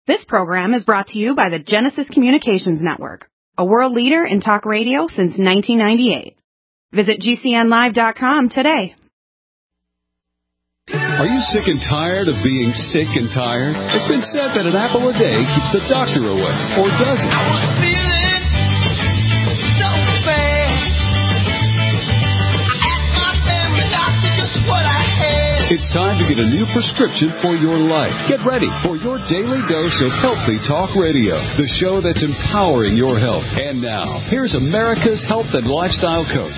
This program is brought to you by the Genesis Communications Network, a world leader in talk radio since 1998. Visit GCNlive.com today. Are you sick and tired of being sick and tired? It's been said that an apple a day keeps the doctor away, or does it? I was feeling so bad. I asked my family doctor just what I had. It's time to get a new prescription for your life. Get ready for your daily dose of Healthy Talk Radio, the show that's empowering your health. And now, here's America's health and lifestyle coach.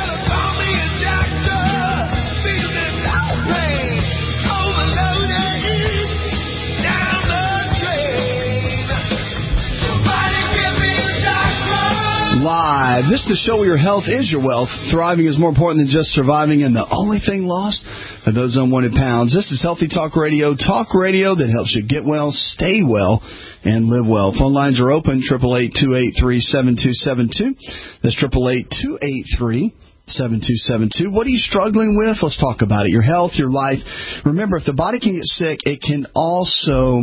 Live. This is the show where your health is your wealth. Thriving is more important than just surviving, and the only thing lost are those unwanted pounds. This is Healthy Talk Radio that helps you get well, stay well, and live well. Phone lines are open, 888-283-7272. That's 888-283-7272. What are you struggling with? Let's talk about it. Your health, your life. Remember, if the body can get sick, it can also,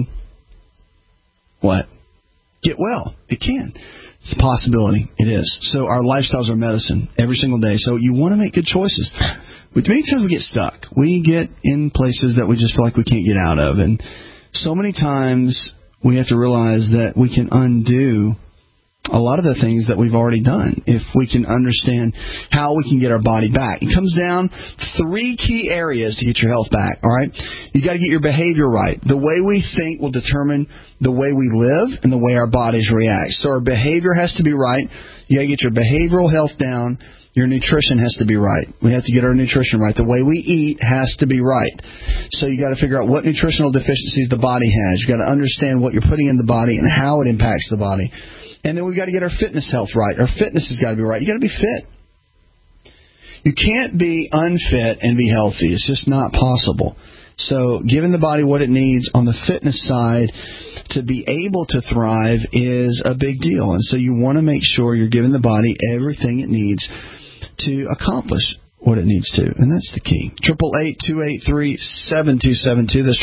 get well. It can. It's a possibility. It is. So our lifestyles are medicine every single day. So you want to make good choices. Many times we get stuck. We get in places that we just feel like we can't get out of. And so many times we have to realize that we can undo a lot of the things that we've already done if we can understand how we can get our body back. It comes down 3 key areas to get your health back, all right? You got to get your behavior right. The way we think will determine the way we live and the way our bodies react. So our behavior has to be right. You got to get your behavioral health down. Your nutrition has to be right. We have to get our nutrition right. The way we eat has to be right. So you got to figure out what nutritional deficiencies the body has. You got to understand what you're putting in the body and how it impacts the body. And then we've got to get our fitness health right. Our fitness has got to be right. You've got to be fit. You can't be unfit and be healthy. It's just not possible. So giving the body what it needs on the fitness side to be able to thrive is a big deal. And so you want to make sure you're giving the body everything it needs to accomplish what it needs to. And that's the key. 888-283-7272. That's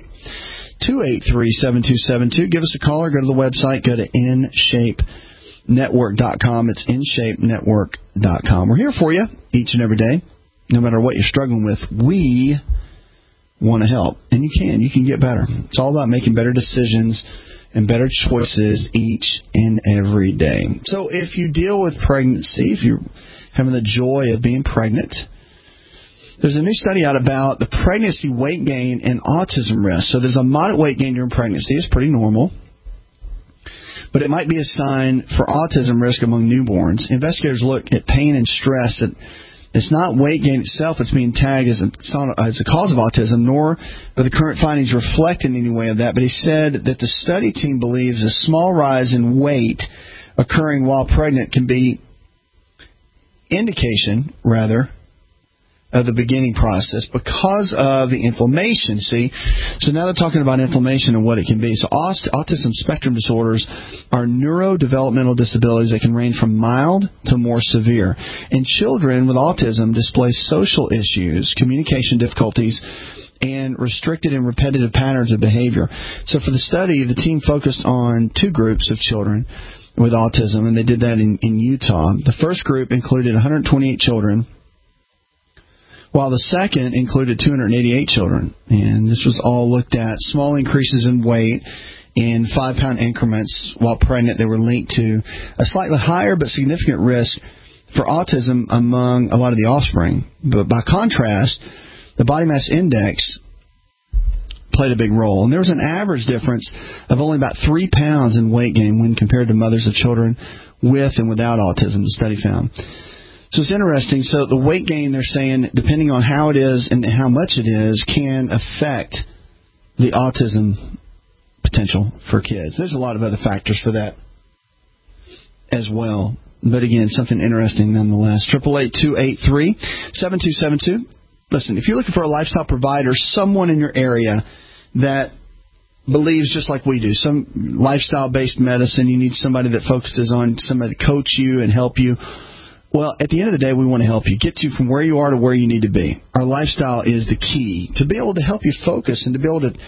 888-283-7272. Give us a call or go to the website. Go to InShapeNetwork.com. It's InShapeNetwork.com. We're here for you each and every day. No matter what you're struggling with, we want to help. And you can. You can get better. It's all about making better decisions and better choices each and every day. So if you deal with pregnancy, if you're having the joy of being pregnant, there's a new study out about the pregnancy weight gain and autism risk. So there's a moderate weight gain during pregnancy. It's pretty normal. But it might be a sign for autism risk among newborns. Investigators look at pain and stress. It's not weight gain itself that's being tagged as a cause of autism, nor are the current findings reflect in any way of that. But he said that the study team believes a small rise in weight occurring while pregnant can be indication, rather, of the beginning process because of the inflammation, see? So now they're talking about inflammation and what it can be. So autism spectrum disorders are neurodevelopmental disabilities that can range from mild to more severe. And children with autism display social issues, communication difficulties, and restricted and repetitive patterns of behavior. So for the study, the team focused on 2 groups of children with autism, and they did that in Utah. The first group included 128 children, while the second included 288 children. And this was all looked at small increases in weight in 5-pound increments while pregnant. They were linked to a slightly higher but significant risk for autism among a lot of the offspring. But by contrast, the body mass index played a big role. And there was an average difference of only about 3 pounds in weight gain when compared to mothers of children with and without autism, the study found. So it's interesting. So the weight gain, they're saying, depending on how it is and how much it is, can affect the autism potential for kids. There's a lot of other factors for that as well. But again, something interesting nonetheless. 888-283-7272. Listen, if you're looking for a lifestyle provider, someone in your area that believes just like we do, some lifestyle-based medicine, you need somebody that focuses on somebody to coach you and help you. Well, at the end of the day, we want to help you, get you from where you are to where you need to be. Our lifestyle is the key to be able to help you focus and to be able to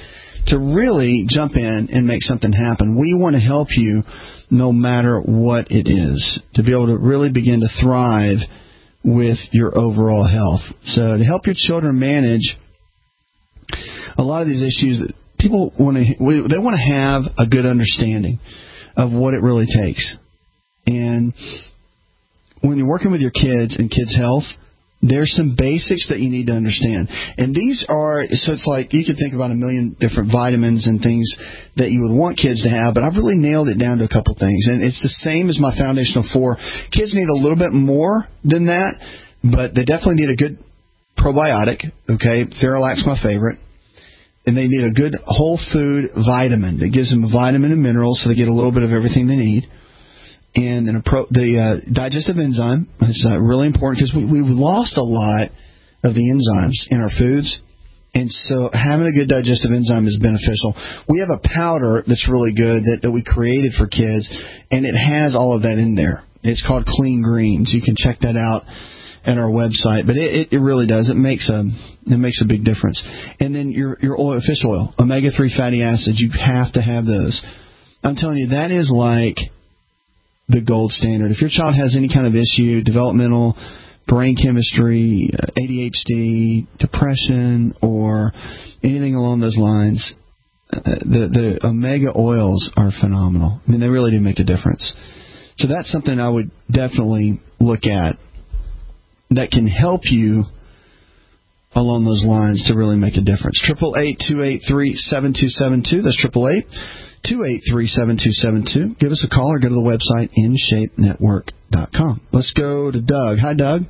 to really jump in and make something happen. We want to help you no matter what it is, to be able to really begin to thrive with your overall health. So to help your children manage a lot of these issues, that people want to have a good understanding of what it really takes. And when you're working with your kids and kids' health, there's some basics that you need to understand. And these are, so it's like you can think about a million different vitamins and things that you would want kids to have, but I've really nailed it down to a couple things. And it's the same as my foundational 4. Kids need a little bit more than that, but they definitely need a good probiotic. Okay, Theralac's my favorite. And they need a good whole food vitamin that gives them a vitamin and minerals so they get a little bit of everything they need. And then the digestive enzyme is really important because we've lost a lot of the enzymes in our foods. And so having a good digestive enzyme is beneficial. We have a powder that's really good that we created for kids, and it has all of that in there. It's called Clean Greens. You can check that out at our website. But it really does. It makes a big difference. And then your oil, fish oil, omega-3 fatty acids, you have to have those. I'm telling you, that is like the gold standard. If your child has any kind of issue, developmental, brain chemistry, ADHD, depression, or anything along those lines, the omega oils are phenomenal. I mean, they really do make a difference. So that's something I would definitely look at that can help you along those lines to really make a difference. 888-283-7272. That's 888-283-7272. Give us a call or go to the website InShapeNetwork.com. Let's go to Doug. Hi, Doug.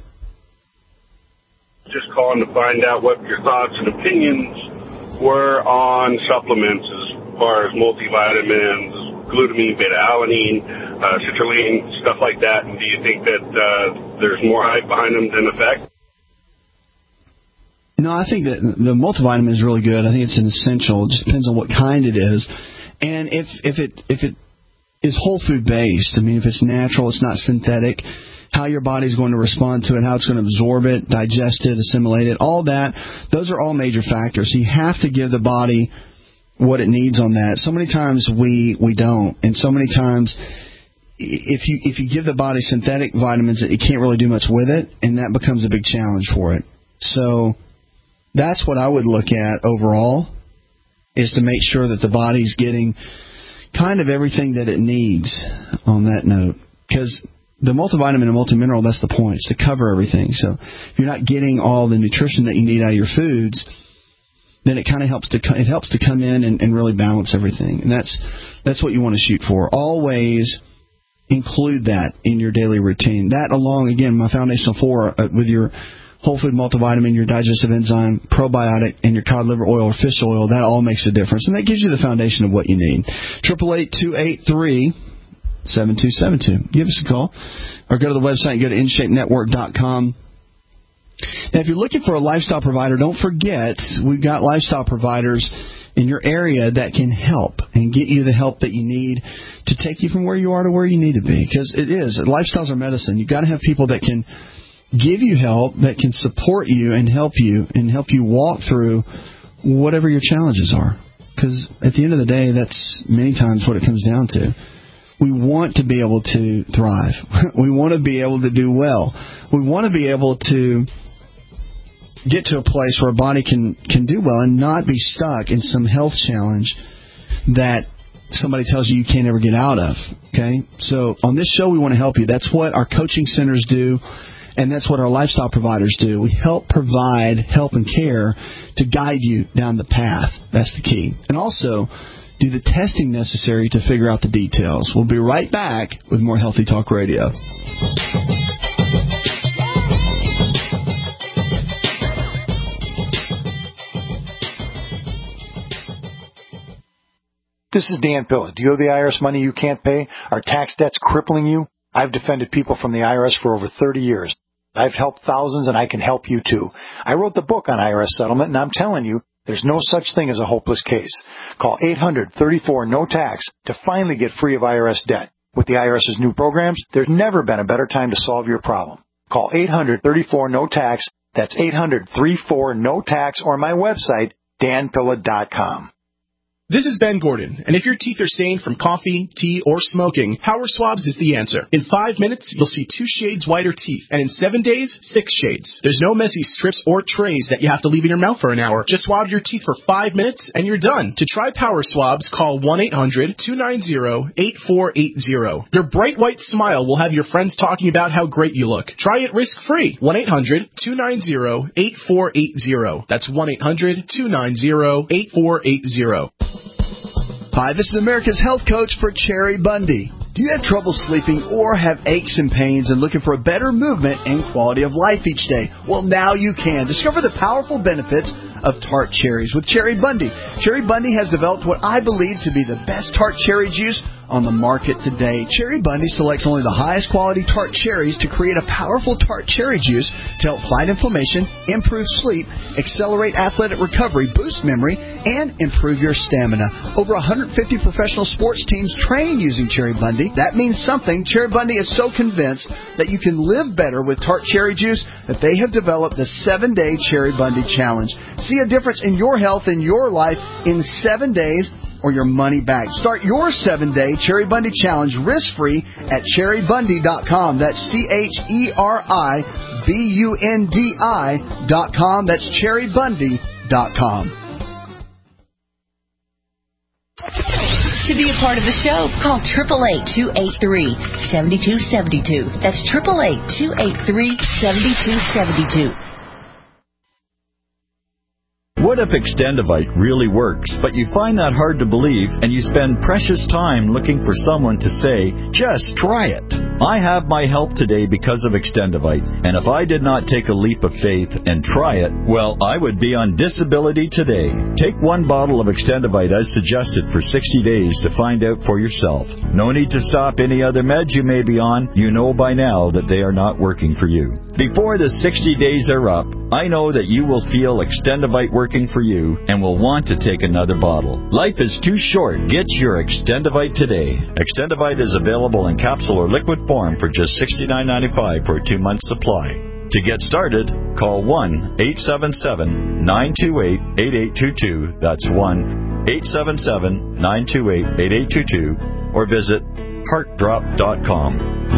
Just calling to find out what your thoughts and opinions were on supplements as far as multivitamins, glutamine, beta-alanine, citrulline, stuff like that. And do you think that there's more hype behind them than effect? No, I think that the multivitamin is really good. I think it's an essential. It just depends on what kind it is. And if it is whole food based, I mean, if it's natural, it's not synthetic, how your body's going to respond to it, how it's going to absorb it, digest it, assimilate it, all that, those are all major factors. So you have to give the body what it needs on that. So many times we don't. And so many times if you give the body synthetic vitamins, it can't really do much with it, and that becomes a big challenge for it. So that's what I would look at overall, is to make sure that the body's getting kind of everything that it needs on that note. Because the multivitamin and multimineral, that's the point. It's to cover everything. So if you're not getting all the nutrition that you need out of your foods, then it kind of helps to come in and really balance everything. And that's what you want to shoot for. Always include that in your daily routine. That along, again, my foundational 4 with your whole food multivitamin, your digestive enzyme, probiotic, and your cod liver oil or fish oil, that all makes a difference. And that gives you the foundation of what you need. 888-283-7272. Give us a call or go to the website and go to InShapeNetwork.com. Now, if you're looking for a lifestyle provider, don't forget we've got lifestyle providers in your area that can help and get you the help that you need to take you from where you are to where you need to be. Because lifestyles are medicine. You've got to have people that can give you help, that can support you and help you walk through whatever your challenges are. Because at the end of the day, that's many times what it comes down to. We want to be able to thrive. We want to be able to do well. We want to be able to get to a place where a body can do well and not be stuck in some health challenge that somebody tells you can't ever get out of. Okay? So on this show, we want to help you. That's what our coaching centers do. And that's what our lifestyle providers do. We help provide help and care to guide you down the path. That's the key. And also do the testing necessary to figure out the details. We'll be right back with more Healthy Talk Radio. This is Dan Pilla. Do you owe the IRS money you can't pay? Are tax debts crippling you? I've defended people from the IRS for over 30 years. I've helped thousands, and I can help you too. I wrote the book on IRS settlement, and I'm telling you, there's no such thing as a hopeless case. Call 800-34-NO-TAX to finally get free of IRS debt. With the IRS's new programs, there's never been a better time to solve your problem. Call 800-34-NO-TAX. That's 800-34-NO-TAX, or my website, danpilla.com. This is Ben Gordon, and if your teeth are stained from coffee, tea, or smoking, Power Swabs is the answer. In 5 minutes, you'll see 2 shades whiter teeth, and in 7 days, 6 shades. There's no messy strips or trays that you have to leave in your mouth for an hour. Just swab your teeth for 5 minutes, and you're done. To try Power Swabs, call 1-800-290-8480. Your bright white smile will have your friends talking about how great you look. Try it risk-free. 1-800-290-8480. That's 1-800-290-8480. Hi, this is America's health coach for Cherry Bundy. Do you have trouble sleeping or have aches and pains and looking for a better movement and quality of life each day? Well, now you can. Discover the powerful benefits of tart cherries with Cherry Bundy. Cherry Bundy has developed what I believe to be the best tart cherry juice on the market today. Cherry Bundy selects only the highest quality tart cherries to create a powerful tart cherry juice to help fight inflammation, improve sleep, accelerate athletic recovery, boost memory, and improve your stamina. Over 150 professional sports teams train using Cherry Bundy. That means something. Cherry Bundy is so convinced that you can live better with tart cherry juice that they have developed the 7-Day Cherry Bundy Challenge. See a difference in your health and your life in 7 days or your money back. Start your 7-Day Cherry Bundy Challenge risk-free at cherrybundy.com. That's CHERIBUNDI.com. That's cherrybundy.com. To be a part of the show, call 888-283-7272. That's 888-283-7272. What if Extendivite really works, but you find that hard to believe and you spend precious time looking for someone to say, just try it? I have my help today because of Extendivite, and if I did not take a leap of faith and try it, well, I would be on disability today. Take 1 bottle of Extendivite as suggested for 60 days to find out for yourself. No need to stop any other meds you may be on. You know by now that they are not working for you. Before the 60 days are up, I know that you will feel Extendivite working for you and will want to take another bottle. Life is too short. Get your Extendivite today. Extendivite is available in capsule or liquid form for just $69.95 for a 2-month supply. To get started, call 1-877-928-8822. That's 1-877-928-8822. Or visit heartdrop.com.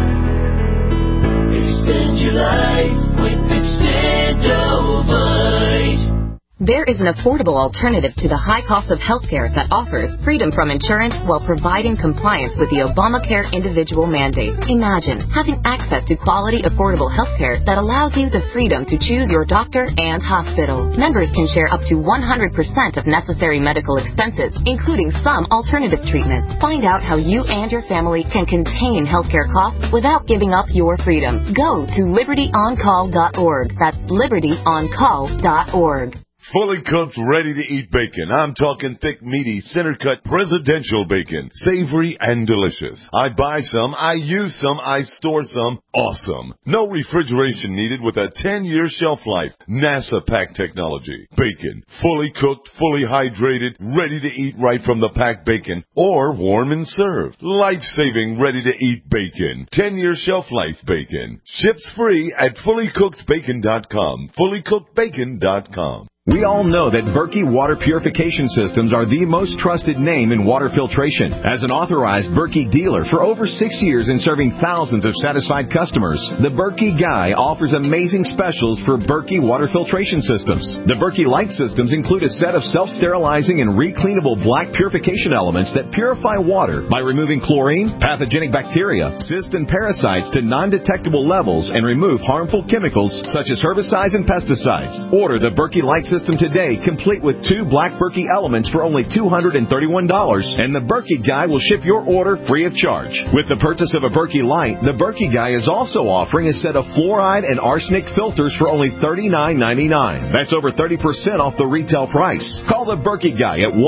Extend your life with Extendivite. There is an affordable alternative to the high cost of healthcare that offers freedom from insurance while providing compliance with the Obamacare individual mandate. Imagine having access to quality, affordable healthcare that allows you the freedom to choose your doctor and hospital. Members can share up to 100% of necessary medical expenses, including some alternative treatments. Find out how you and your family can contain healthcare costs without giving up your freedom. Go to libertyoncall.org. That's libertyoncall.org. Fully cooked, ready-to-eat bacon. I'm talking thick, meaty, center-cut presidential bacon. Savory and delicious. I buy some, I use some, I store some. Awesome. No refrigeration needed with a 10-year shelf life. NASA pack technology. Bacon. Fully cooked, fully hydrated, ready to eat right from the packed bacon. Or warm and served. Life-saving, ready-to-eat bacon. 10-year shelf life bacon. Ships free at fullycookedbacon.com. Fullycookedbacon.com. We all know that Berkey Water Purification Systems are the most trusted name in water filtration. As an authorized Berkey dealer for over 6 years and serving thousands of satisfied customers, the Berkey Guy offers amazing specials for Berkey Water Filtration Systems. The Berkey Light Systems include a set of self-sterilizing and recleanable black purification elements that purify water by removing chlorine, pathogenic bacteria, cysts, and parasites to non-detectable levels and remove harmful chemicals such as herbicides and pesticides. Order the Berkey Light System today, complete with 2 black Berkey elements for only $231, and the Berkey Guy will ship your order free of charge. With the purchase of a Berkey Light, the Berkey Guy is also offering a set of fluoride and arsenic filters for only $39.99. That's over 30% off the retail price. Call the Berkey Guy at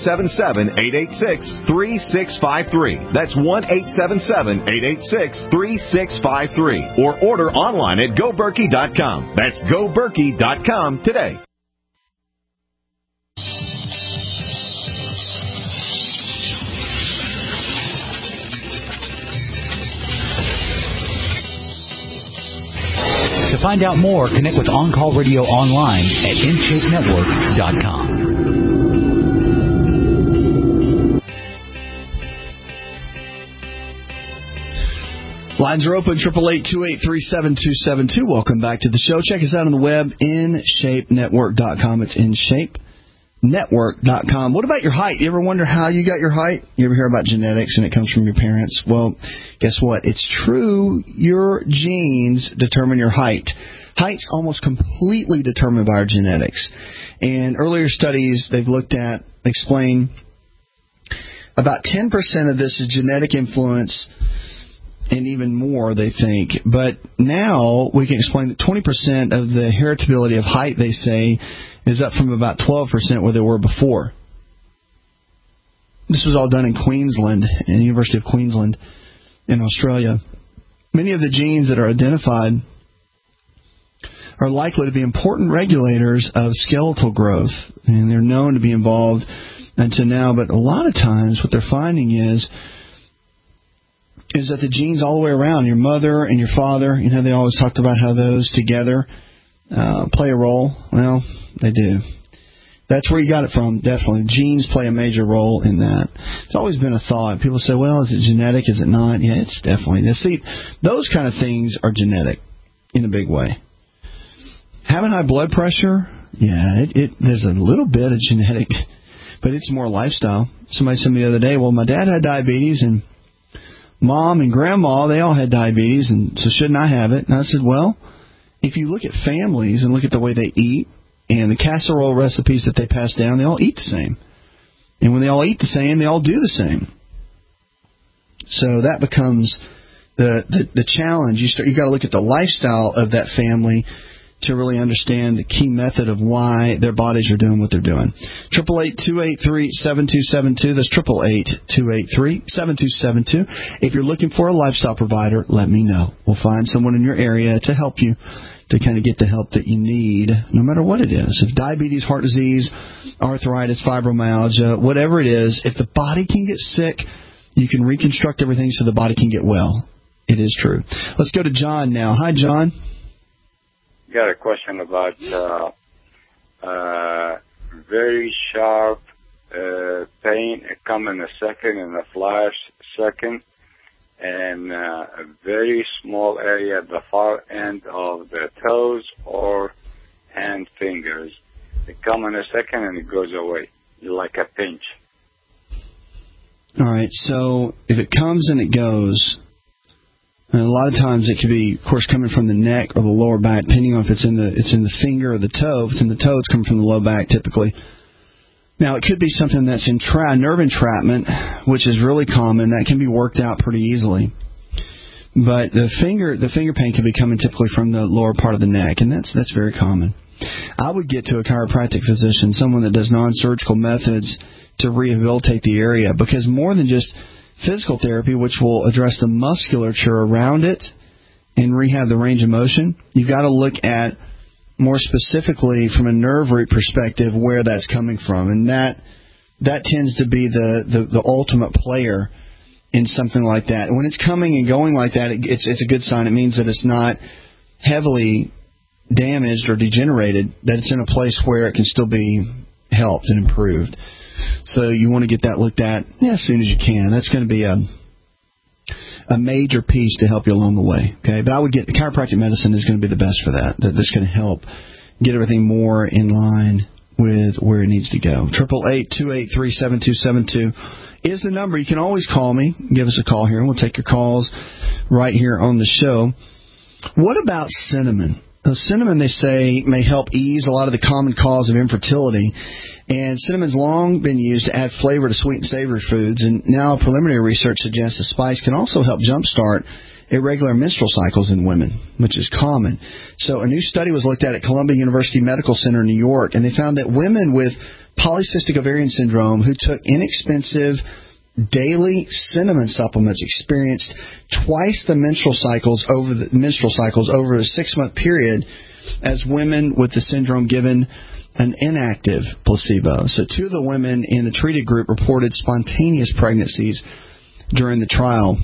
1-877-886-3653. That's 1-877-886-3653. Or order online at GoBerkey.com. That's GoBerkey.com today. To find out more, connect with On Call Radio online at InShapeNetwork.com. Lines are open, 888-283-7272. Welcome back to the show. Check us out on the web, InShapeNetwork.com. It's InShapeNetwork.com. What about your height? You ever wonder how you got your height? You ever hear about genetics and it comes from your parents? Well, guess what? It's true. Your genes determine your height. Height's almost completely determined by our genetics. And earlier studies they've looked at explain about 10% of this is genetic influence, and even more, they think. But now we can explain that 20% of the heritability of height, they say, is up from about 12% where they were before. This was all done in Queensland, in the University of Queensland in Australia. Many of the genes that are identified are likely to be important regulators of skeletal growth, and they're known to be involved until now. But a lot of times what they're finding is that the genes all the way around, your mother and your father, they always talked about how those together play a role. Well, they do. That's where you got it from, definitely. Genes play a major role in that. It's always been a thought. People say, well, is it genetic? Is it not? Yeah, it's definitely. See, those kind of things are genetic in a big way. Having high blood pressure, yeah, there's a little bit of genetic, but it's more lifestyle. Somebody said to me the other day, well, my dad had diabetes, and Mom and Grandma, they all had diabetes, and so shouldn't I have it? And I said, well, if you look at families and look at the way they eat and the casserole recipes that they pass down, they all eat the same. And when they all eat the same, they all do the same. So that becomes the challenge. You got to look at the lifestyle of that family to really understand the key method of why their bodies are doing what they're doing. 888-283-7272. That's 888-283-7272. If you're looking for a lifestyle provider, let me know. We'll find someone in your area to help you to kind of get the help that you need, no matter what it is. If diabetes, heart disease, arthritis, fibromyalgia, whatever it is, if the body can get sick, you can reconstruct everything so the body can get well. It is true. Let's go to John now. Hi, John. Got a question about very sharp pain. It come in a second, in a flash second, and a very small area at the far end of the toes or hand fingers. It come in a second and it goes away, like a pinch. All right, so if it comes and it goes, and a lot of times it could be, of course, coming from the neck or the lower back, depending on if it's in the finger or the toe. If it's in the toe, it's coming from the low back typically. Now, it could be something that's nerve entrapment, which is really common. That can be worked out pretty easily. But the finger pain can be coming typically from the lower part of the neck, and that's very common. I would get to a chiropractic physician, someone that does non-surgical methods to rehabilitate the area, because more than just physical therapy, which will address the musculature around it and rehab the range of motion, you've got to look at more specifically from a nerve root perspective where that's coming from, and that tends to be the ultimate player in something like that. And when it's coming and going like that, it's a good sign. It means that it's not heavily damaged or degenerated, that it's in a place where it can still be helped and improved. So you want to get that looked at as soon as you can. That's going to be a major piece to help you along the way. Okay, but I would get chiropractic medicine is going to be the best for that. That's going to help get everything more in line with where it needs to go. 888-283-7272 is the number. You can always call me. Give us a call here, and we'll take your calls right here on the show. What about cinnamon? Cinnamon, they say, may help ease a lot of the common cause of infertility. And cinnamon's long been used to add flavor to sweet and savory foods, and now preliminary research suggests the spice can also help jumpstart irregular menstrual cycles in women, which is common. So a new study was looked at Columbia University Medical Center in New York, and they found that women with polycystic ovarian syndrome who took inexpensive daily cinnamon supplements experienced twice the menstrual cycles over a 6-month period as women with the syndrome given an inactive placebo. So 2 of the women in the treated group reported spontaneous pregnancies during the trial,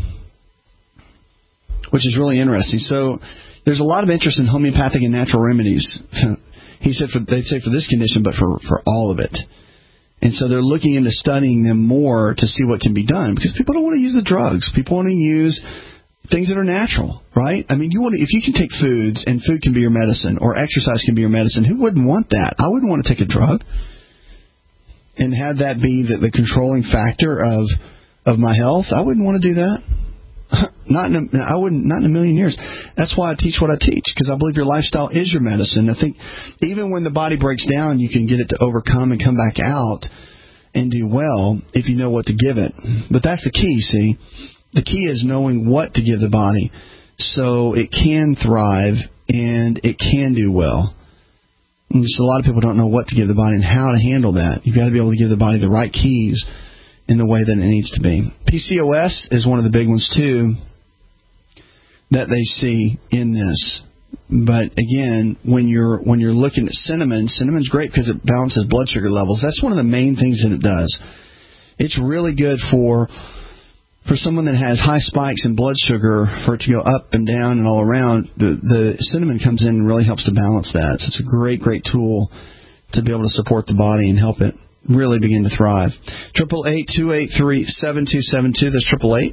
which is really interesting. So there's a lot of interest in homeopathic and natural remedies. They'd say for this condition, but for all of it. And so they're looking into studying them more to see what can be done, because people don't want to use the drugs. People want to use things that are natural, right? I mean, if you can take foods, and food can be your medicine, or exercise can be your medicine, who wouldn't want that? I wouldn't want to take a drug and have that be the controlling factor of my health. I wouldn't want to do that. Not in a million years. That's why I teach what I teach, because I believe your lifestyle is your medicine. I think even when the body breaks down, you can get it to overcome and come back out and do well if you know what to give it. But that's the key, see? The key is knowing what to give the body so it can thrive and it can do well. And just a lot of people don't know what to give the body and how to handle that. You've got to be able to give the body the right keys in the way that it needs to be. PCOS is one of the big ones, too, that they see in this. But again, when you're looking at cinnamon's great because it balances blood sugar levels. That's one of the main things that it does. It's really good for someone that has high spikes in blood sugar, for it to go up and down and all around. The cinnamon comes in and really helps to balance that. So it's a great, great tool to be able to support the body and help it really begin to thrive. 888-283-7272. That's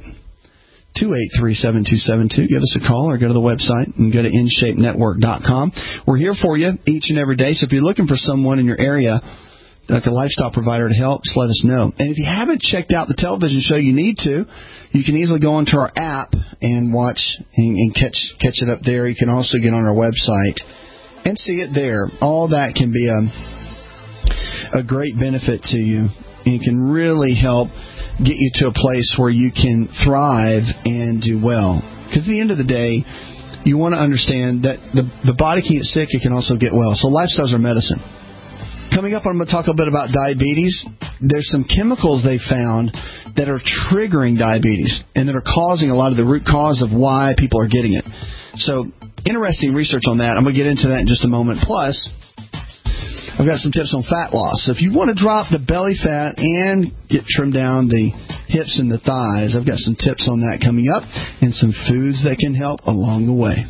888-283-7272. Give us a call or go to the website and go to InShapeNetwork.com. We're here for you each and every day. So if you're looking for someone in your area, like a lifestyle provider, to help, just let us know. And if you haven't checked out the television show, you need to. You can easily go onto our app and watch and catch it up there. You can also get on our website and see it there. All that can be a great benefit to you. And it can really help get you to a place where you can thrive and do well. Because at the end of the day, you want to understand that the body can get sick, it can also get well. So lifestyles are medicine. Coming up, I'm going to talk a bit about diabetes. There's some chemicals they found that are triggering diabetes and that are causing a lot of the root cause of why people are getting it. So, interesting research on that. I'm going to get into that in just a moment. Plus, I've got some tips on fat loss. So if you want to drop the belly fat and get trimmed down the hips and the thighs, I've got some tips on that coming up and some foods that can help along the way.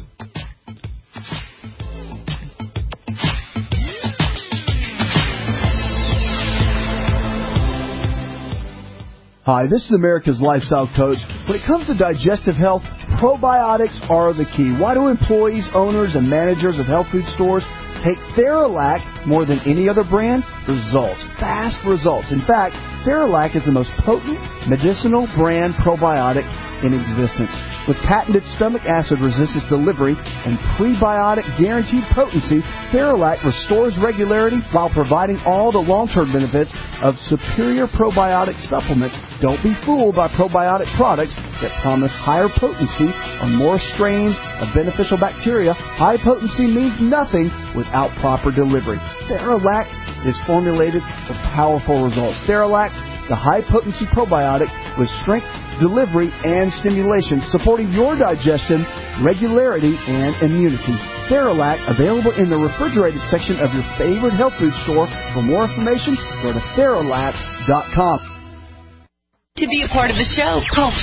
Hi, this is America's Lifestyle Coach. When it comes to digestive health, probiotics are the key. Why do employees, owners, and managers of health food stores take Theralac more than any other brand? Results. Fast results. In fact, Theralac is the most potent medicinal brand probiotic in existence. With patented stomach acid resistance delivery and prebiotic guaranteed potency, Theralac restores regularity while providing all the long-term benefits of superior probiotic supplements. Don't be fooled by probiotic products that promise higher potency or more strains of beneficial bacteria. High potency means nothing without proper delivery. Theralac is formulated for powerful results. Theralac, the high-potency probiotic with strength, delivery, and stimulation, supporting your digestion, regularity, and immunity. Theralac, available in the refrigerated section of your favorite health food store. For more information, go to Theralac.com. To be a part of the show, call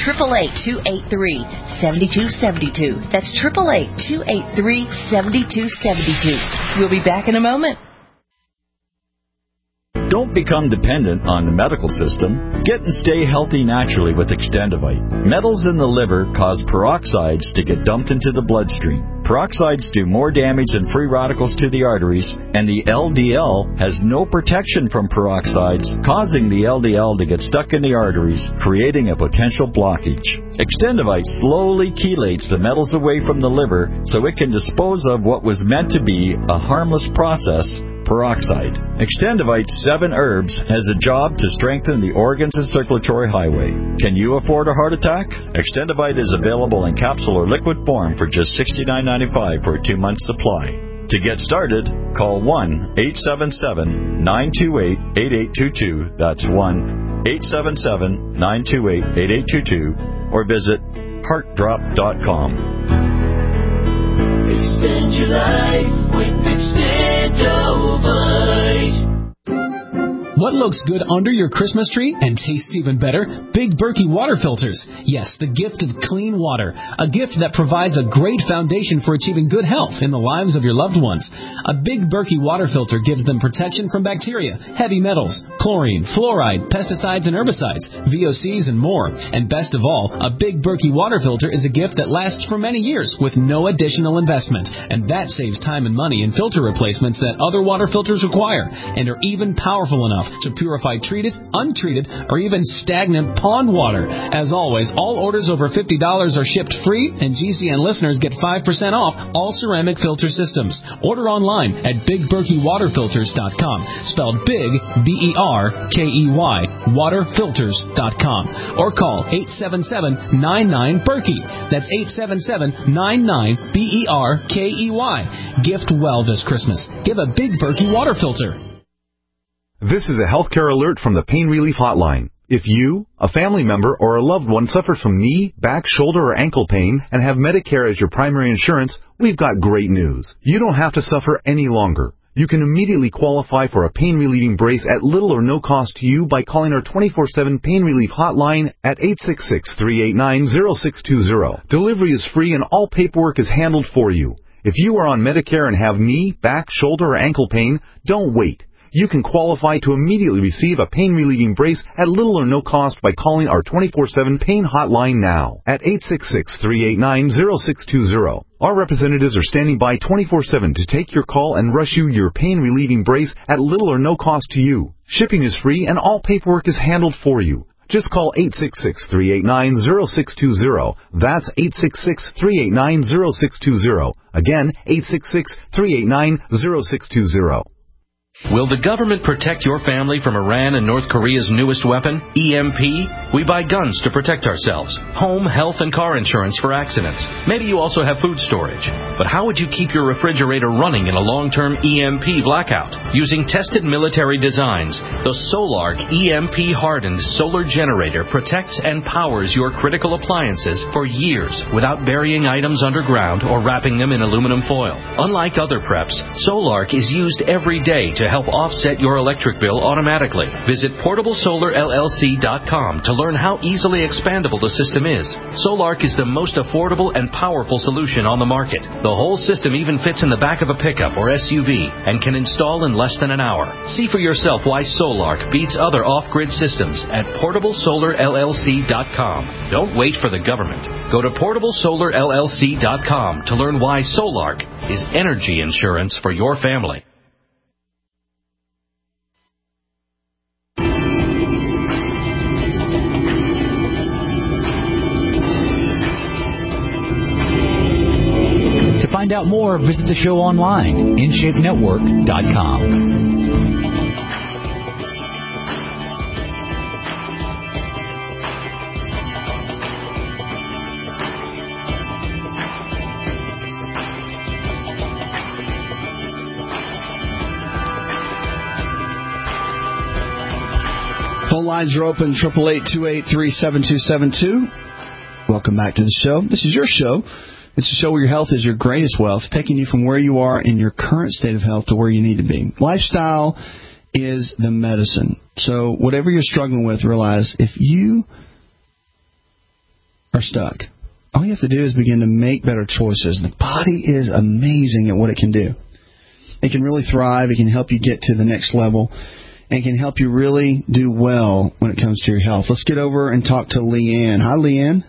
888-283-7272. That's 888-283-7272. We'll be back in a moment. Don't become dependent on the medical system. Get and stay healthy naturally with Extendivite. Metals in the liver cause peroxides to get dumped into the bloodstream. Peroxides do more damage than free radicals to the arteries, and the LDL has no protection from peroxides, causing the LDL to get stuck in the arteries, creating a potential blockage. Extendivite slowly chelates the metals away from the liver so it can dispose of what was meant to be a harmless process, peroxide. Extendivite's 7 herbs has a job to strengthen the organs and circulatory highway. Can you afford a heart attack? Extendivite is available in capsule or liquid form for just $69.95 for a 2-month supply. To get started, call 1-877-928-8822. That's 1-877-928-8822. Or visit heartdrop.com. Extend your life with Extendovite. What looks good under your Christmas tree and tastes even better? Big Berkey water filters. Yes, the gift of clean water. A gift that provides a great foundation for achieving good health in the lives of your loved ones. A Big Berkey water filter gives them protection from bacteria, heavy metals, chlorine, fluoride, pesticides and herbicides, VOCs and more. And best of all, a Big Berkey water filter is a gift that lasts for many years with no additional investment. And that saves time and money in filter replacements that other water filters require and are even powerful enough to purify treated, untreated, or even stagnant pond water. As always, all orders over $50 are shipped free, and GCN listeners get 5% off all ceramic filter systems. Order online at BigBerkeyWaterFilters.com, spelled Big, B-E-R-K-E-Y, waterfilters.com, or call 877-99-BERKEY. That's 877-99-BERKEY. Gift well this Christmas. Give a Big Berkey water filter. This is a healthcare alert from the Pain Relief Hotline. If you, a family member, or a loved one suffers from knee, back, shoulder, or ankle pain and have Medicare as your primary insurance, we've got great news. You don't have to suffer any longer. You can immediately qualify for a pain-relieving brace at little or no cost to you by calling our 24/7 Pain Relief Hotline at 866-389-0620. Delivery is free and all paperwork is handled for you. If you are on Medicare and have knee, back, shoulder, or ankle pain, don't wait. You can qualify to immediately receive a pain-relieving brace at little or no cost by calling our 24/7 Pain Hotline now at 866-389-0620. Our representatives are standing by 24/7 to take your call and rush you your pain-relieving brace at little or no cost to you. Shipping is free and all paperwork is handled for you. Just call 866-389-0620. That's 866-389-0620. Again, 866-389-0620. Will the government protect your family from Iran and North Korea's newest weapon, EMP? We buy guns to protect ourselves, home, health, and car insurance for accidents. Maybe you also have food storage. But how would you keep your refrigerator running in a long-term EMP blackout? Using tested military designs, the Solark EMP-hardened solar generator protects and powers your critical appliances for years without burying items underground or wrapping them in aluminum foil. Unlike other preps, Solark is used every day to help offset your electric bill automatically. Visit PortableSolarLLC.com to learn how easily expandable the system is. Solark is the most affordable and powerful solution on the market. The whole system even fits in the back of a pickup or SUV and can install in less than an hour. See for yourself why Solark beats other off-grid systems at PortableSolarLLC.com. Don't wait for the government. Go to PortableSolarLLC.com to learn why Solark is energy insurance for your family. To find out more, visit the show online, InShapeNetwork.com. Phone lines are open, 888-283-7272. Welcome back to the show. This is your show. It's a show where your health is your greatest wealth, taking you from where you are in your current state of health to where you need to be. Lifestyle is the medicine. So whatever you're struggling with, realize if you are stuck, all you have to do is begin to make better choices. The body is amazing at what it can do. It can really thrive. It can help you get to the next level and can help you really do well when it comes to your health. Let's get over and talk to Leanne. Hi, Leanne.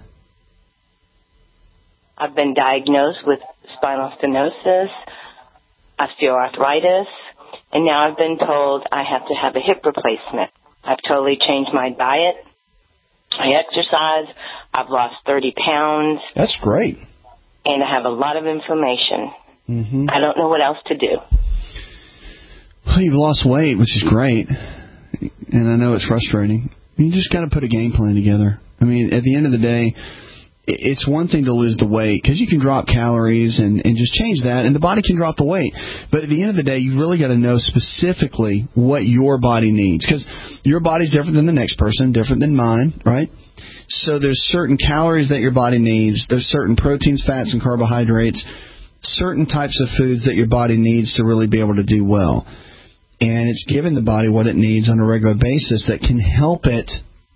I've been diagnosed with spinal stenosis, osteoarthritis, and now I've been told I have to have a hip replacement. I've totally changed my diet. I exercise. I've lost 30 pounds. That's great. And I have a lot of inflammation. Mm-hmm. I don't know what else to do. Well, you've lost weight, which is great, and I know it's frustrating. You just got to put a game plan together. I mean, at the end of the day, it's one thing to lose the weight because you can drop calories and just change that, and the body can drop the weight. But at the end of the day, you really got to know specifically what your body needs because your body's different than the next person, different than mine, right? So there's certain calories that your body needs. There's certain proteins, fats, and carbohydrates, certain types of foods that your body needs to really be able to do well. and it's giving the body what it needs on a regular basis that can help it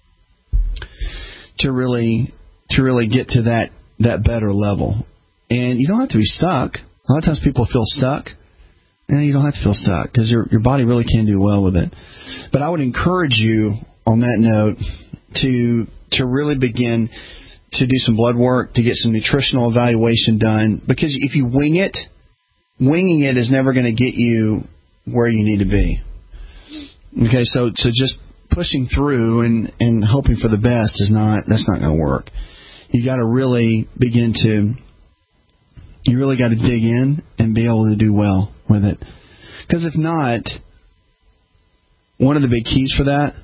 to really get to that better level. And you don't have to be stuck. A lot of times people feel stuck. And you don't have to feel stuck because your body really can do well with it. But I would encourage you on that note to really begin to do some blood work, to get some nutritional evaluation done. Because if you winging it is never going to get you where you need to be. Okay, so just pushing through and hoping for the best that's not going to work. You got to really you really got to dig in and be able to do well with it. Because if not, one of the big keys for that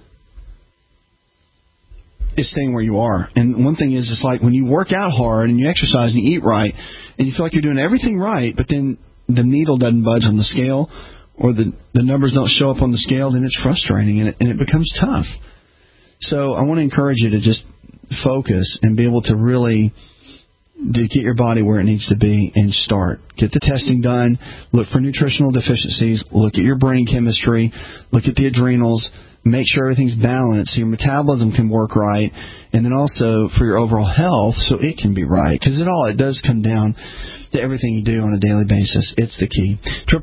is staying where you are. And one thing is, it's like when you work out hard and you exercise and you eat right and you feel like you're doing everything right, but then the needle doesn't budge on the scale or the numbers don't show up on the scale, then it's frustrating and it becomes tough. So I want to encourage you to just focus and be able to really to get your body where it needs to be and start. Get the testing done. Look for nutritional deficiencies. Look at your brain chemistry. Look at the adrenals. Make sure everything's balanced so your metabolism can work right. And then also for your overall health so it can be right. Because it does come down to everything you do on a daily basis. It's the key.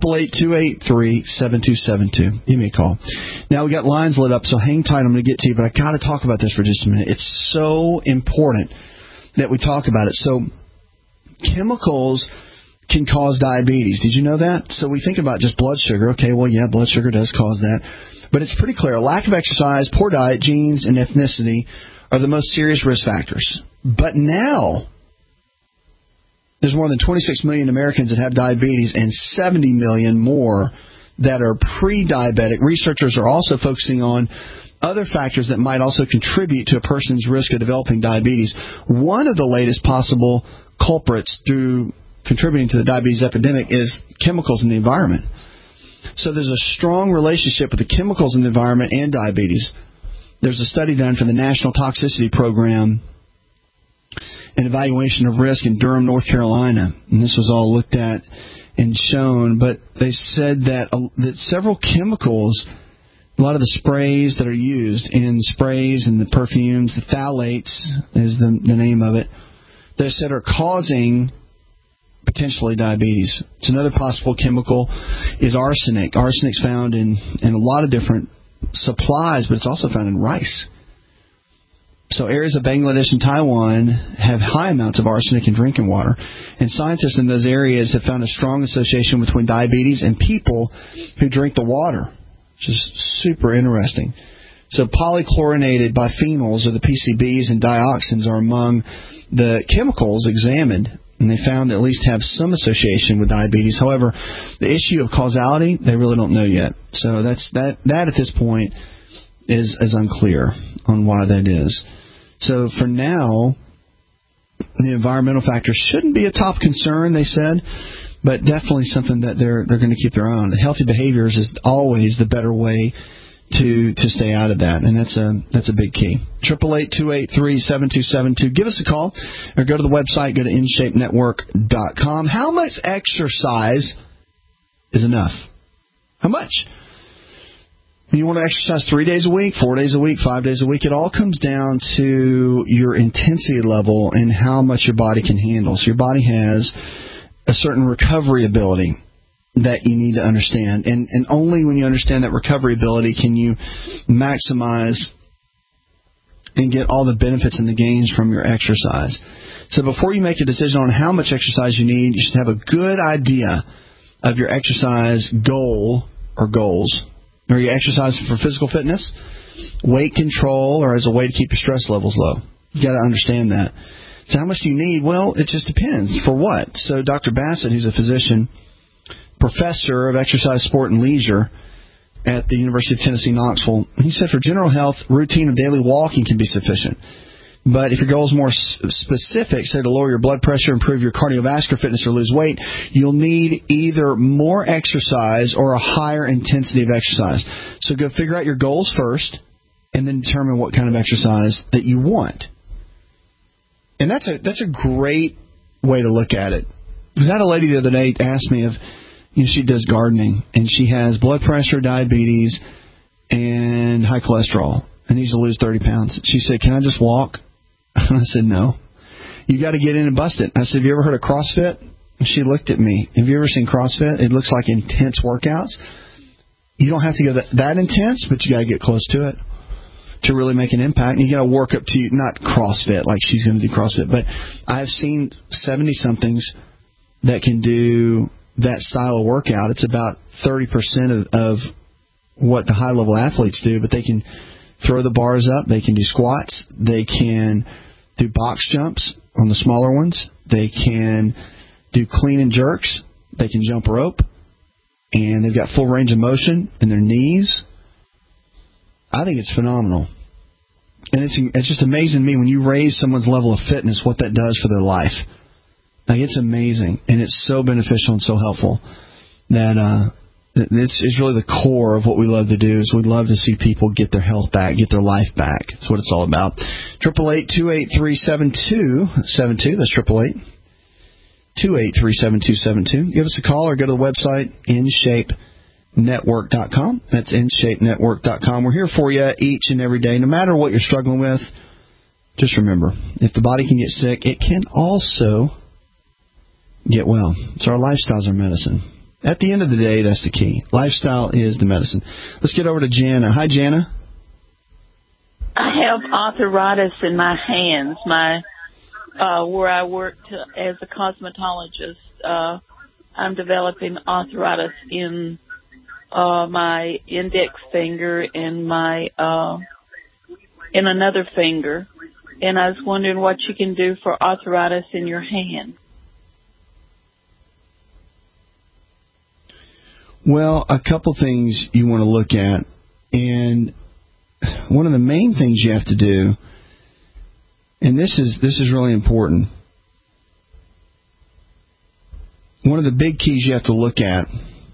888-283-7272. Give me a call. Now we got lines lit up, so hang tight. I'm going to get to you, but I got to talk about this for just a minute. It's so important that we talk about it. So chemicals can cause diabetes. Did you know that? So we think about just blood sugar. Okay, well, yeah, blood sugar does cause that. But it's pretty clear. Lack of exercise, poor diet, genes, and ethnicity are the most serious risk factors. But now there's more than 26 million Americans that have diabetes and 70 million more that are pre-diabetic. Researchers are also focusing on other factors that might also contribute to a person's risk of developing diabetes. One of the latest possible culprits through contributing to the diabetes epidemic is chemicals in the environment. So there's a strong relationship with the chemicals in the environment and diabetes. There's a study done for the National Toxicity Program and Evaluation of Risk in Durham, North Carolina. And this was all looked at and shown. But they said that several chemicals, a lot of the sprays that are used in sprays and the perfumes, the phthalates is the name of it, they said are causing potentially diabetes. It's another possible chemical is arsenic. Arsenic's found in a lot of different supplies, but it's also found in rice. So areas of Bangladesh and Taiwan have high amounts of arsenic in drinking water. And scientists in those areas have found a strong association between diabetes and people who drink the water, which is super interesting. So polychlorinated biphenyls, or the PCBs, and dioxins are among the chemicals examined, and they found at least have some association with diabetes. However, the issue of causality, they really don't know yet. So that at this point is unclear on why that is. So for now, the environmental factors shouldn't be a top concern, they said, but definitely something that they're going to keep their eye on. The healthy behaviors is always the better way to stay out of that, and that's a big key. 888-283-7272. Give us a call or go to the website. Go to InShapeNetwork.com. How much exercise is enough? How much? You want to exercise 3 days a week, 4 days a week, 5 days a week. It all comes down to your intensity level and how much your body can handle. So your body has a certain recovery ability that you need to understand. And only when you understand that recovery ability can you maximize and get all the benefits and the gains from your exercise. So before you make a decision on how much exercise you need, you should have a good idea of your exercise goal or goals. Are you exercising for physical fitness, weight control, or as a way to keep your stress levels low? You've got to understand that. So how much do you need? Well, it just depends. For what? So Dr. Bassett, who's a physician, professor of exercise, sport, and leisure at the University of Tennessee, Knoxville, he said for general health, routine of daily walking can be sufficient. But if your goal is more specific, say to lower your blood pressure, improve your cardiovascular fitness, or lose weight, you'll need either more exercise or a higher intensity of exercise. So go figure out your goals first and then determine what kind of exercise that you want. And that's a great way to look at it. Because I had a lady the other day asked me if, she does gardening, and she has blood pressure, diabetes, and high cholesterol, and needs to lose 30 pounds. She said, "Can I just walk?" And I said, "No. You got to get in and bust it." I said, "Have you ever heard of CrossFit?" And she looked at me. "Have you ever seen CrossFit? It looks like intense workouts. You don't have to go that intense, but you got to get close to it to really make an impact. And you got to work up to, not CrossFit, like she's going to do CrossFit, but I've seen 70-somethings that can do that style of workout. It's about 30% of what the high-level athletes do, but they can throw the bars up. They can do squats. They can do box jumps on the smaller ones. They can do clean and jerks. They can jump rope. And they've got full range of motion in their knees. I think it's phenomenal. And it's just amazing to me when you raise someone's level of fitness, what that does for their life. Like, it's amazing. And it's so beneficial and so helpful that it's really the core of what we love to do. Is we love to see people get their health back, get their life back. That's what it's all about. 888-283-7272. That's 888-283-7272. Give us a call or go to the website, InShapeNetwork.com. That's InShapeNetwork.com. We're here for you each and every day. No matter what you're struggling with, just remember, if the body can get sick, it can also get well. So our lifestyles are medicine. At the end of the day, that's the key. Lifestyle is the medicine. Let's get over to Jana. Hi, Jana. I have arthritis in my hands. Where I worked as a cosmetologist, I'm developing arthritis in my index finger and in another finger. And I was wondering what you can do for arthritis in your hand. Well, a couple things you want to look at. And one of the main things you have to do, and this is really important. One of the big keys you have to look at,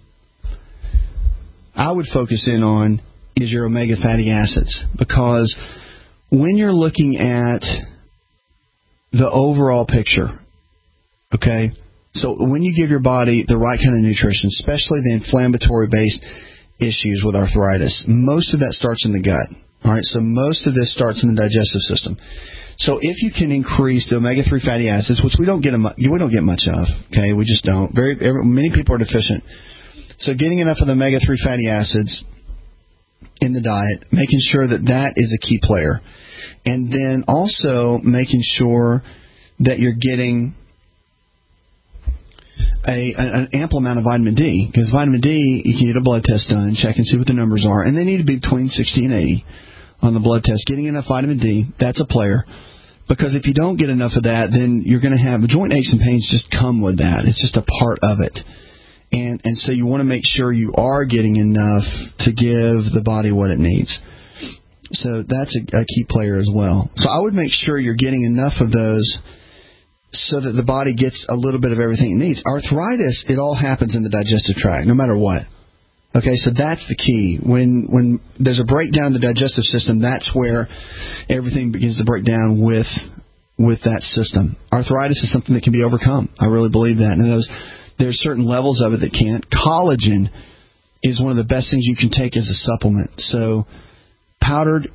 I would focus in on, is your omega fatty acids. Because when you're looking at the overall picture, okay, so when you give your body the right kind of nutrition, especially the inflammatory-based issues with arthritis, most of that starts in the gut. All right, so most of this starts in the digestive system. So if you can increase the omega-3 fatty acids, which we don't get much of, okay, we just don't. Many people are deficient. So getting enough of the omega-3 fatty acids in the diet, making sure that is a key player. And then also making sure that you're getting an ample amount of vitamin D. Because vitamin D, you can get a blood test done, check and see what the numbers are. And they need to be between 60 and 80 on the blood test. Getting enough vitamin D, that's a player. Because if you don't get enough of that, then you're going to have joint aches and pains just come with that. It's just a part of it. And so you want to make sure you are getting enough to give the body what it needs. So that's a key player as well. So I would make sure you're getting enough of those so that the body gets a little bit of everything it needs. Arthritis, it all happens in the digestive tract, no matter what. Okay, so that's the key. When there's a breakdown in the digestive system, that's where everything begins to break down with that system. Arthritis is something that can be overcome. I really believe that. And there's certain levels of it that can't. Collagen is one of the best things you can take as a supplement. So powdered,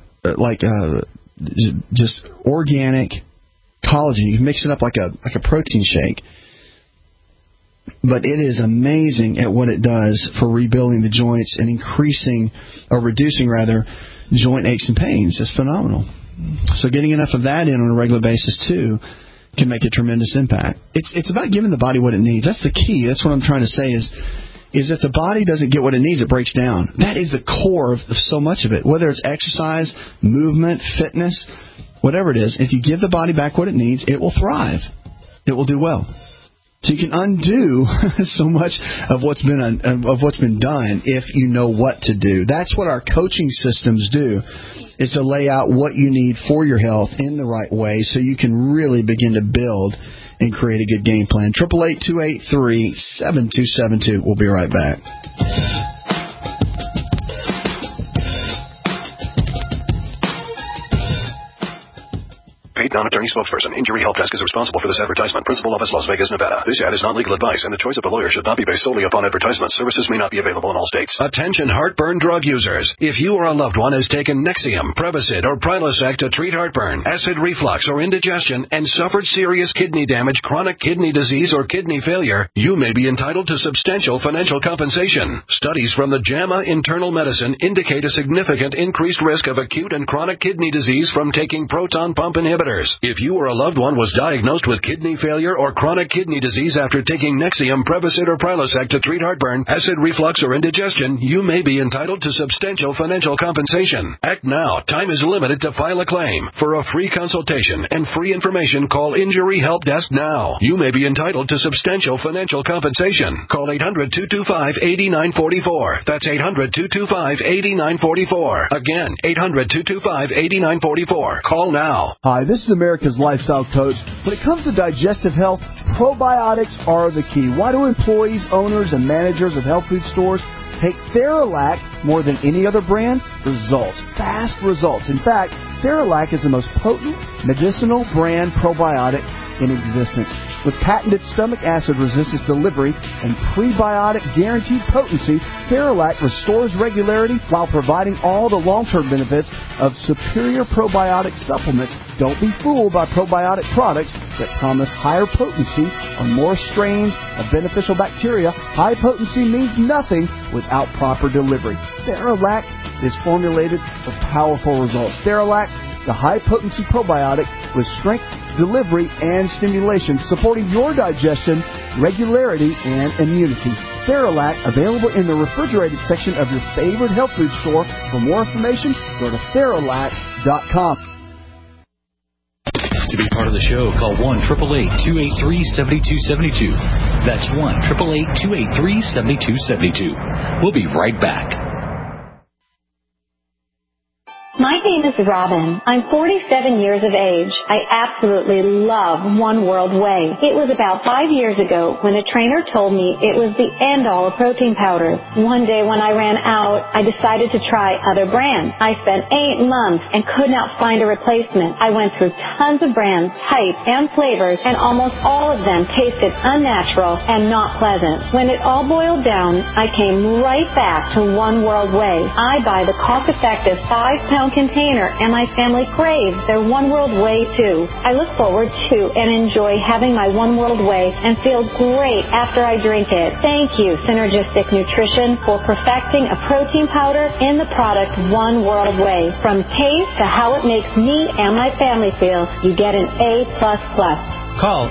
just organic collagen. You can mix it up like a protein shake. But it is amazing at what it does for rebuilding the joints and reducing joint aches and pains. It's phenomenal. So getting enough of that in on a regular basis too can make a tremendous impact. It's about giving the body what it needs. That's the key. That's what I'm trying to say is if the body doesn't get what it needs, it breaks down. That is the core of so much of it. Whether it's exercise, movement, fitness, whatever it is, if you give the body back what it needs, it will thrive. It will do well. So you can undo so much of what's been done if you know what to do. That's what our coaching systems do, is to lay out what you need for your health in the right way so you can really begin to build and create a good game plan. 888-283-7272. We'll be right back. Pete Crown Attorney spokesperson. Injury Help Desk is responsible for this advertisement. Principal office, Las Vegas, Nevada. This ad is not legal advice, and the choice of a lawyer should not be based solely upon advertisement. Services may not be available in all states. Attention heartburn drug users. If you or a loved one has taken Nexium, Prevacid, or Prilosec to treat heartburn, acid reflux, or indigestion, and suffered serious kidney damage, chronic kidney disease, or kidney failure, you may be entitled to substantial financial compensation. Studies from the JAMA Internal Medicine indicate a significant increased risk of acute and chronic kidney disease from taking proton pump inhibitors. If you or a loved one was diagnosed with kidney failure or chronic kidney disease after taking Nexium, Prevacid, or Prilosec to treat heartburn, acid reflux, or indigestion, you may be entitled to substantial financial compensation. Act now. Time is limited to file a claim. For a free consultation and free information, call Injury Help Desk now. You may be entitled to substantial financial compensation. Call 800-225-8944. That's 800-225-8944. Again, 800-225-8944. Call now. Hi, this is America's Lifestyle Coach. When it comes to digestive health, probiotics are the key. Why do employees, owners, and managers of health food stores take Theralac more than any other brand? Results. Fast results. In fact, Theralac is the most potent medicinal brand probiotic in existence. With patented stomach acid resistance delivery and prebiotic guaranteed potency, Theralac restores regularity while providing all the long-term benefits of superior probiotic supplements. Don't be fooled by probiotic products that promise higher potency or more strains of beneficial bacteria. High potency means nothing without proper delivery. Theralac is formulated for powerful results. Theralac, the high-potency probiotic with strength, delivery, and stimulation, supporting your digestion, regularity, and immunity. Theralac, available in the refrigerated section of your favorite health food store. For more information, go to Theralac.com. To be part of the show, call 1-888-283-7272. That's 1-888-283-7272. We'll be right back. My name is Robin. I'm 47 years of age. I absolutely love One World Whey. It was about 5 years ago when a trainer told me it was the end-all of protein powders. One day when I ran out, I decided to try other brands. I spent 8 months and could not find a replacement. I went through tons of brands, types, and flavors, and almost all of them tasted unnatural and not pleasant. When it all boiled down, I came right back to One World Whey. I buy the cost-effective 5-pound container, and my family craves their One World Whey too. I look forward to and enjoy having my One World Whey and feel great after I drink it. Thank you, Synergistic Nutrition, for perfecting a protein powder in the product One World Whey. From taste to how it makes me and my family feel, you get an A++. Call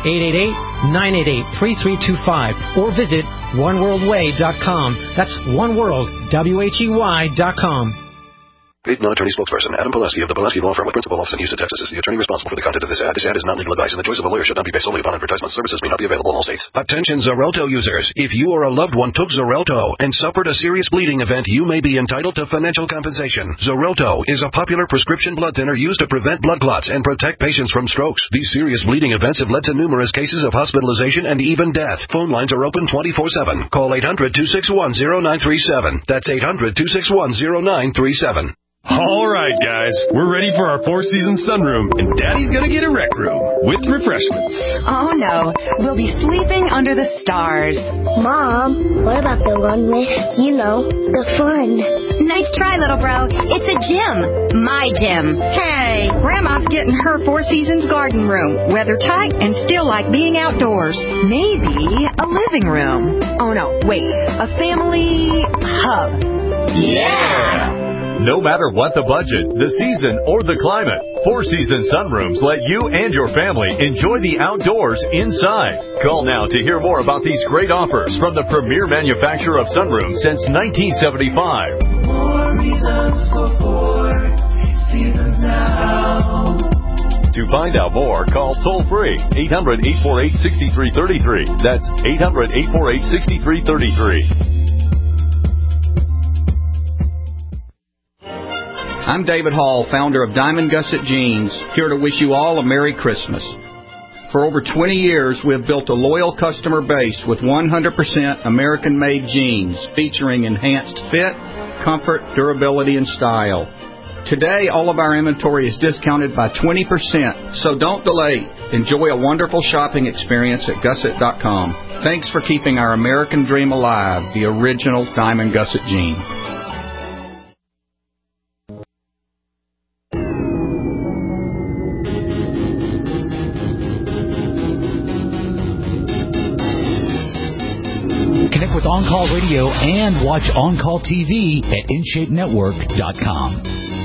888-988-3325 or visit oneworldwhey.com. That's oneworld.com. Paid non-attorney spokesperson Adam Pileski of the Pileski Law Firm with principal office in Houston, Texas is the attorney responsible for the content of this ad. This ad is not legal advice, and the choice of a lawyer should not be based solely upon advertisement. Services may not be available in all states. Attention Xarelto users. If you or a loved one took Xarelto and suffered a serious bleeding event, you may be entitled to financial compensation. Xarelto is a popular prescription blood thinner used to prevent blood clots and protect patients from strokes. These serious bleeding events have led to numerous cases of hospitalization and even death. Phone lines are open 24/7. Call 800-261-0937. That's 800-261-0937. All right, guys, we're ready for our four-season sunroom, and Daddy's gonna get a rec room with refreshments. Oh, no. We'll be sleeping under the stars. Mom, what about the one with, the fun? Nice try, little bro. It's a gym. My gym. Hey, Grandma's getting her Four Seasons garden room. Weather tight and still like being outdoors. Maybe a living room. Oh, no, wait. A family hub. Yeah! No matter what the budget, the season, or the climate, Four Seasons Sunrooms let you and your family enjoy the outdoors inside. Call now to hear more about these great offers from the premier manufacturer of sunrooms since 1975. More reasons for Four Seasons now. To find out more, call toll-free 800-848-6333. That's 800-848-6333. I'm David Hall, founder of Diamond Gusset Jeans, here to wish you all a Merry Christmas. For over 20 years, we have built a loyal customer base with 100% American-made jeans featuring enhanced fit, comfort, durability, and style. Today, all of our inventory is discounted by 20%, so don't delay. Enjoy a wonderful shopping experience at Gusset.com. Thanks for keeping our American dream alive, the original Diamond Gusset jean. Connect with On Call Radio and watch On Call TV at InShapeNetwork.com.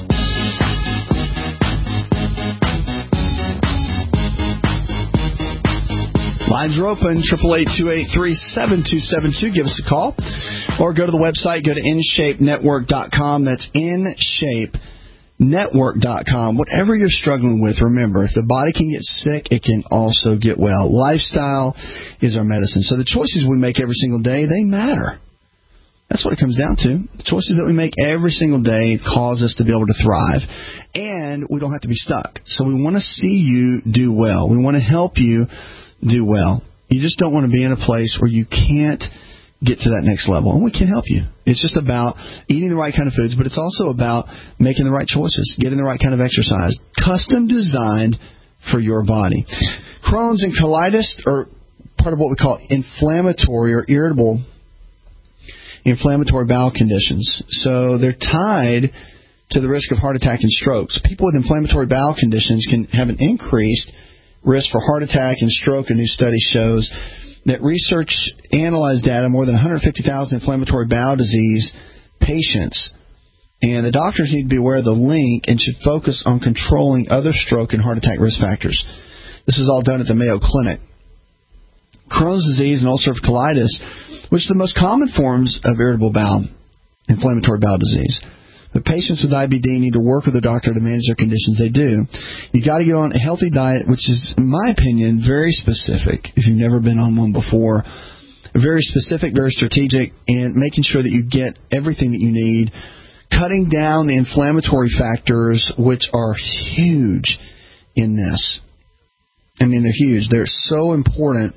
Lines are open, 888-283-7272. Give us a call. Or go to the website, go to InShapeNetwork.com. That's InShapeNetwork.com. Whatever you're struggling with, remember, if the body can get sick, it can also get well. Lifestyle is our medicine. So the choices we make every single day, they matter. That's what it comes down to. The choices that we make every single day cause us to be able to thrive. And we don't have to be stuck. So we want to see you do well. We want to help you do well. You just don't want to be in a place where you can't get to that next level. And we can help you. It's just about eating the right kind of foods, but it's also about making the right choices, getting the right kind of exercise, custom designed for your body. Crohn's and colitis are part of what we call inflammatory or irritable inflammatory bowel conditions. So they're tied to the risk of heart attack and strokes. People with inflammatory bowel conditions can have an increased risk for heart attack and stroke. A new study shows that research analyzed data more than 150,000 inflammatory bowel disease patients. And the doctors need to be aware of the link and should focus on controlling other stroke and heart attack risk factors. This is all done at the Mayo Clinic. Crohn's disease and ulcerative colitis, which are the most common forms of irritable bowel, inflammatory bowel disease. But patients with IBD need to work with a doctor to manage their conditions. They do. You got to get on a healthy diet, which is, in my opinion, very specific. If you've never been on one before, very specific, very strategic, and making sure that you get everything that you need. Cutting down the inflammatory factors, which are huge in this. I mean, they're huge. They're so important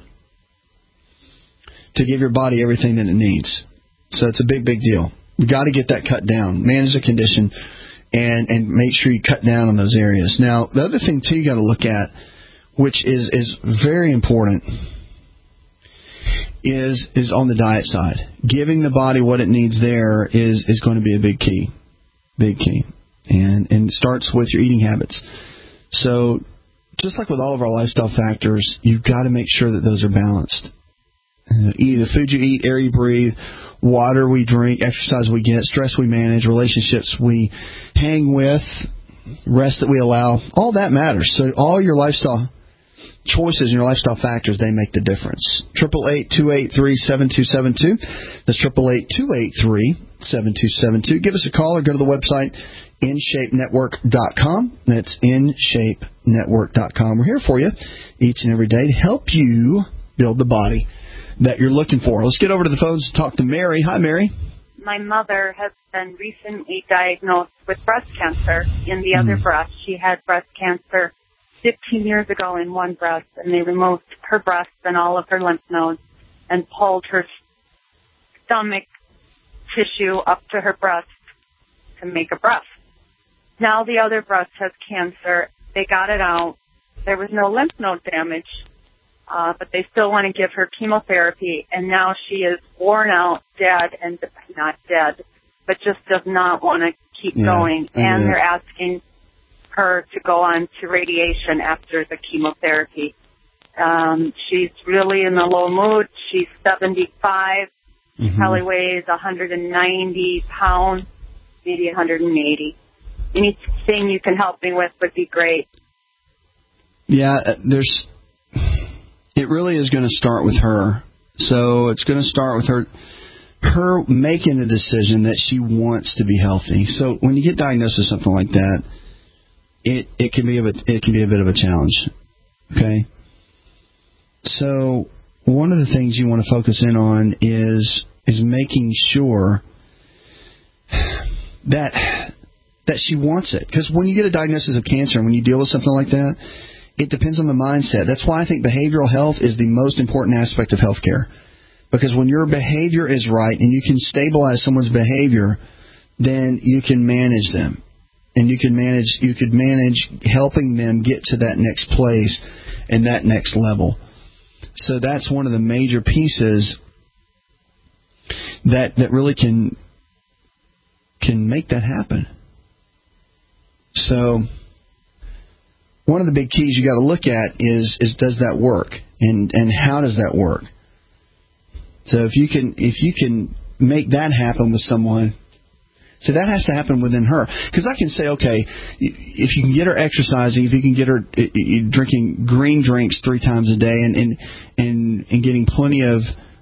to give your body everything that it needs. So it's a big, big deal. You've got to get that cut down, manage the condition, and make sure you cut down on those areas. Now, the other thing, too, you got to look at, which is very important, is on the diet side. Giving the body what it needs there is going to be a big key. Big key. And it starts with your eating habits. So just like with all of our lifestyle factors, you've got to make sure that those are balanced. The food you eat, air you breathe, water we drink, exercise we get, stress we manage, relationships we hang with, rest that we allow, all that matters. So all your lifestyle choices and your lifestyle factors, they make the difference. 888-283-7272. That's 888-283-7272. Give us a call or go to the website, InShapeNetwork.com. That's InShapeNetwork.com. We're here for you each and every day to help you build the body that you're looking for. Let's get over to the phones and talk to Mary. Hi, Mary. My mother has been recently diagnosed with breast cancer in the other breast. She had breast cancer 15 years ago in one breast, and they removed her breast and all of her lymph nodes and pulled her stomach tissue up to her breast to make a breast. Now the other breast has cancer. They got it out. There was no lymph node damage. But they still want to give her chemotherapy, and now she is worn out, dead, and not dead, but just does not want to keep going. And they're asking her to go on to radiation after the chemotherapy. She's really in a low mood. She's 75. She probably weighs 190 pounds, maybe 180. Anything you can help me with would be great. Yeah, it really is going to start with her. So it's going to start with her making a decision that she wants to be healthy. So when you get diagnosed with something like that, it can be a bit of a challenge. Okay? So one of the things you want to focus in on is making sure that she wants it. Because when you get a diagnosis of cancer, when you deal with something like that, it depends on the mindset. That's why I think behavioral health is the most important aspect of healthcare. Because when your behavior is right and you can stabilize someone's behavior, then you can manage them. and you could manage helping them get to that next place and that next level. So that's one of the major pieces that really can make that happen. So one of the big keys you got to look at is does that work, and how does that work? So if you can make that happen with someone, so that has to happen within her. Because I can say, okay, if you can get her exercising, if you can get her drinking green drinks 3 times a day, and getting plenty of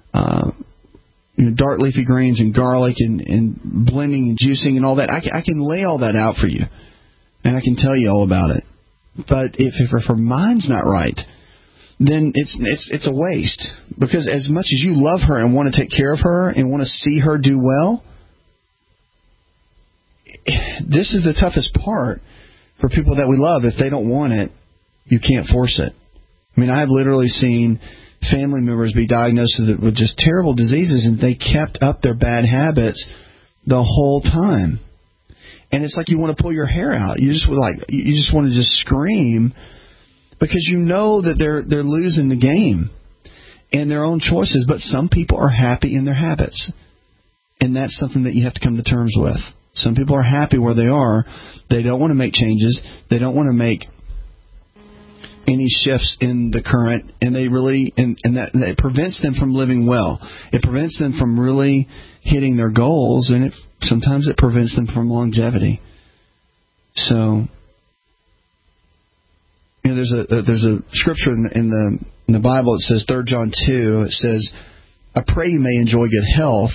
dark leafy greens and garlic and blending and juicing and all that, I can lay all that out for you, and I can tell you all about it. But if her mind's not right, then it's a waste. Because as much as you love her and want to take care of her and want to see her do well, this is the toughest part for people that we love. If they don't want it, you can't force it. I mean, I have literally seen family members be diagnosed with just terrible diseases, and they kept up their bad habits the whole time. And it's like you want to pull your hair out. You just want to just scream, because you know that they're losing the game in their own choices. But some people are happy in their habits, and that's something that you have to come to terms with. Some people are happy where they are. They don't want to make changes. They don't want to make any shifts in the current, and that prevents them from living well. It prevents them from really hitting their goals, and sometimes it prevents them from longevity. So, there's a scripture in the Bible. It says 3 John 2. It says, "I pray you may enjoy good health,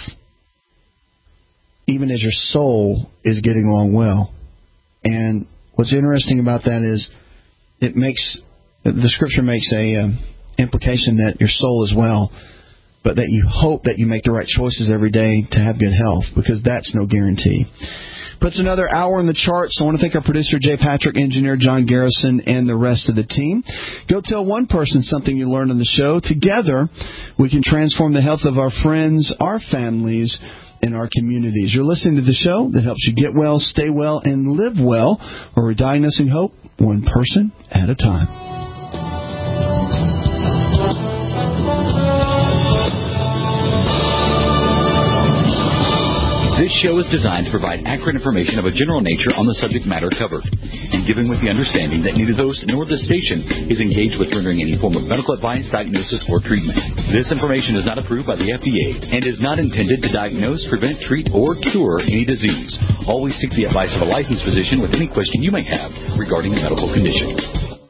even as your soul is getting along well." And what's interesting about that is the scripture makes a implication that your soul is well, but that you hope that you make the right choices every day to have good health, because that's no guarantee. Puts another hour in the charts. So I want to thank our producer, Jay Patrick, engineer John Garrison, and the rest of the team. Go tell one person something you learned on the show. Together, we can transform the health of our friends, our families, and our communities. You're listening to the show that helps you get well, stay well, and live well, where we're diagnosing hope one person at a time. This show is designed to provide accurate information of a general nature on the subject matter covered, and given with the understanding that neither the host nor the station is engaged with rendering any form of medical advice, diagnosis, or treatment. This information is not approved by the FDA and is not intended to diagnose, prevent, treat, or cure any disease. Always seek the advice of a licensed physician with any question you may have regarding a medical condition.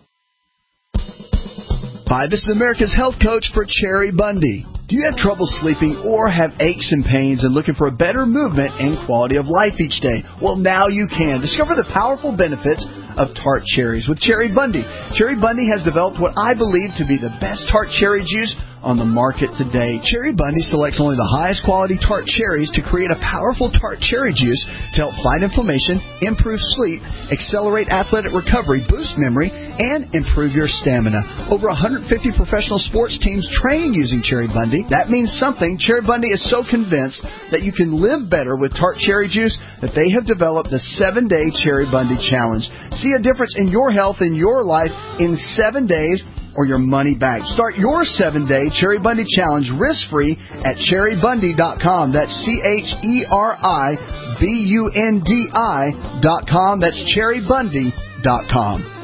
Hi, this is America's Health Coach for Cherry Bundy. Do you have trouble sleeping or have aches and pains and looking for a better movement and quality of life each day? Well, now you can. Discover the powerful benefits of tart cherries with Cherry Bundy. Cherry Bundy has developed what I believe to be the best tart cherry juice on the market today. Cherry Bundy selects only the highest quality tart cherries to create a powerful tart cherry juice to help fight inflammation, improve sleep, accelerate athletic recovery, boost memory, and improve your stamina. Over 150 professional sports teams train using Cherry Bundy. That means something. Cherry Bundy is so convinced that you can live better with tart cherry juice that they have developed the 7-Day Cherry Bundy Challenge. See a difference in your health and your life in 7 days, or your money back. Start your 7-Day Cherry Bundy Challenge risk-free at cherrybundy.com. That's CherryBundi.com. That's cherrybundy.com.